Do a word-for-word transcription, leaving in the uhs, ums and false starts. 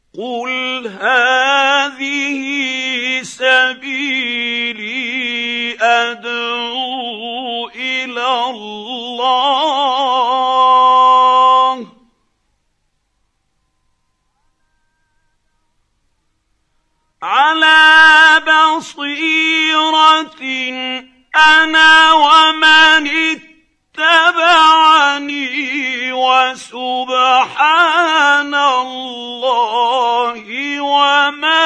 قُلْ هَٰذِهِ سَبِيلِي أَدْعُو إِلَى اللَّهِ عَلَىٰ بَصِيرَةٍ أَنَا وَمَنِ اتَّبَعَنِي وَسُبْحَانَ اللَّهِ وَمَا